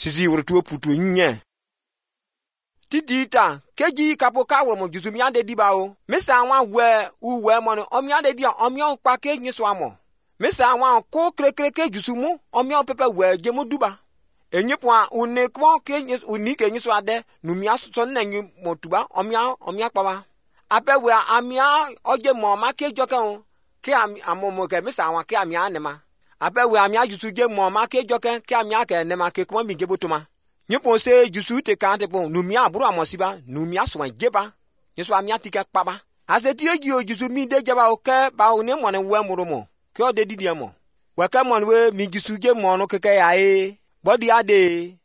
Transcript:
sisi wurtu putu nye tidita keji kapoka wo mo jusu mi ade diba o misa wa we uwe mo no omi ade dia omi on pa ke nyiso amo misa wa ko krekreke jusu mu omi on pepe we je mo duba enyipo a une kmo ke nyis uni ke nyiso ade nu mi aso na nyi motuba omi akpa ape we amia oje mo ma ke jokan ke amomo ke misa wa ke amia nema ape we amia jusu je mo ma ke jokan ke amia ke nema ke kmo mi je botuma nyipo se jusu te kan te pon nu mi aburu amosiba nu mi aso jeba nyiso amia tika kpaba aseti eji o jusu mi de jeba o ke ba o ne mo ne we murumo ke o de didi mo we ke mo we mi jusu je mo no keke ya body ade